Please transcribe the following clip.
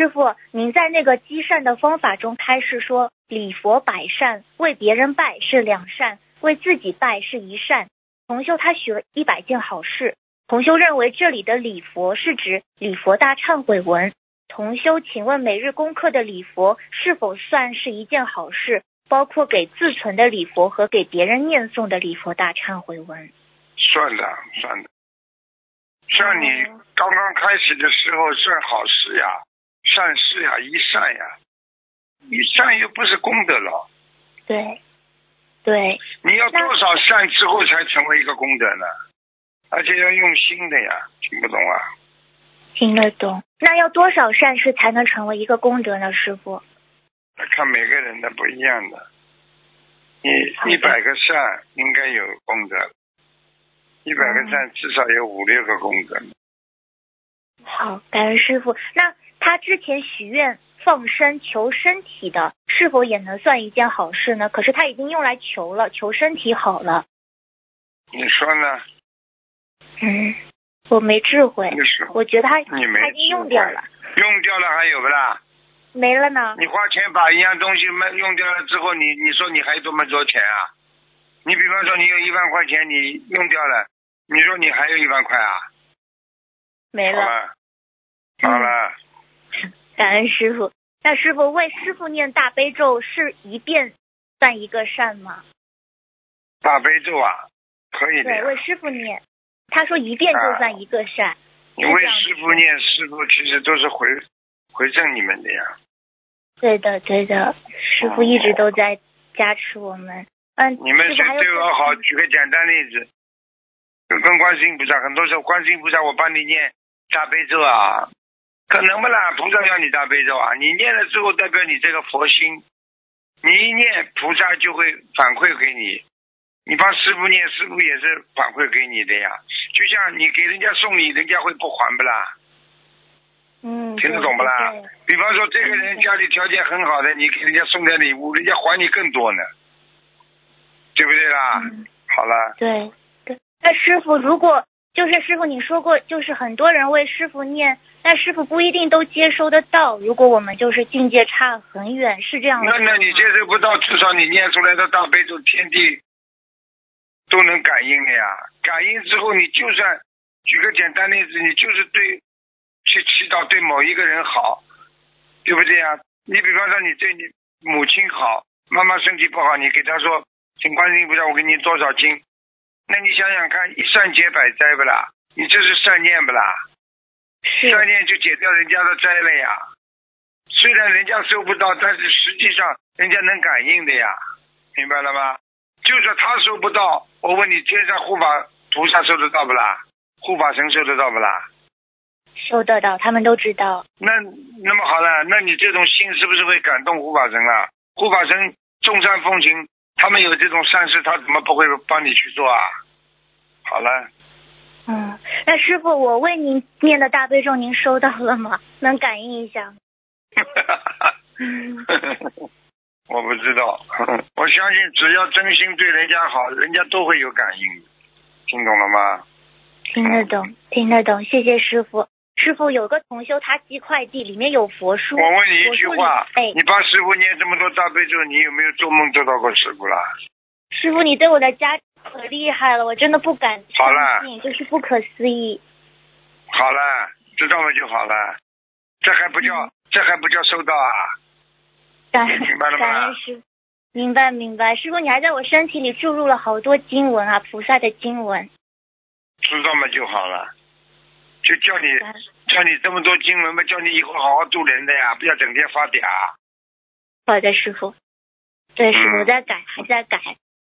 师傅，您在那个积善的方法中开示说，礼佛百善，为别人拜是2善，为自己拜是1善。同修他许了100件好事，同修认为这里的礼佛是指礼佛大忏悔文。同修请问每日功课的礼佛是否算是一件好事，包括给自存的礼佛和给别人念诵的礼佛大忏悔文？ 算的。像你刚刚开始的时候算好事呀，善事呀，一善呀，一善又不是功德了。 对， 你要多少善之后才成为一个功德呢？而且要用心的呀，听不懂啊？ 听得懂。那要多少善事才能成为一个功德呢，师傅？ 看每个人的不一样的。你100个善应该有功德，100个善至少有5、6个功德。 好，感恩师傅。那他之前许愿放生求身体的，是否也能算一件好事呢？可是他已经用来求了，求身体好了。 你说呢？ 我没智慧，我觉得他已经用掉了。 用掉了还有不啦？ 没了呢。 你花钱把一样东西用掉了之后，你说你还有多么多钱啊？你比方说你有1万块钱，你用掉了，你说你还有1万块啊？ 没了。 好了。 感恩师傅。那师傅为师傅念大悲咒是1遍算一个善吗？ 大悲咒啊，可以的。 对，为师傅念。他说1遍就算一个善。 你为师傅念，师傅其实都是回赠你们的呀。 对的，师傅一直都在加持我们。 你们谁对我好？举个简单例子，跟观世音菩萨，很多时候观世音菩萨我帮你念大悲咒啊，可能不啦？菩萨要你大悲咒啊，你念了之后代表你这个佛心，你一念菩萨就会反馈给你。你帮师傅念，师傅也是反馈给你的呀。就像你给人家送礼，人家会不还不啦？听得懂不啦？比方说这个人家里条件很好的，你给人家送点礼物，人家还你更多呢，对不对啦？好了。 对。那师傅，如果就是师傅你说过，就是很多人为师傅念，但师傅不一定都接收得到。如果我们就是境界差很远，是这样的。 那你接收不到，至少你念出来的大悲咒，天地都能感应的呀。感应之后，你就算举个简单例子，你就是去祈祷对某一个人好，对不对呀？你比方说你对你母亲好，妈妈身体不好，你给她说请观世音菩萨我给你多少斤，那你想想看，善解百灾不啦？你这是善念不啦？善念就解掉人家的灾了呀。虽然人家收不到，但是实际上人家能感应的呀，明白了吗？就算他收不到，我问你，天上护法菩萨收得到不啦？护法神收得到不啦？ 收得到，他们都知道。 那么好了，那你这种心是不是会感动护法神啊？护法神众善奉行，他们有这种善事，他怎么不会帮你去做啊？好了。 那师傅，我为您念的大悲咒您收到了吗？能感应一下？ 我不知道，我相信只要真心对人家好，人家都会有感应，听懂了吗？ 听得懂，谢谢师傅。师傅，有个同修他寄快递，里面有佛书。 我问你一句话，你帮师傅念这么多大悲咒，你有没有做梦做到过师傅啦？ 师傅，你对我的加持可厉害了，我真的不敢相信，就是不可思议。 好了，知道了就好了，这还不叫收到啊？明白了吗？ 感恩师父，明白。师傅，你还在我身体里注入了好多经文啊，菩萨的经文。 知道嘛就好了，就叫你这么多经文嘛，叫你以后好好度人的呀，不要整天发嗲。 好的，师傅。对，师傅，我在改，还在改。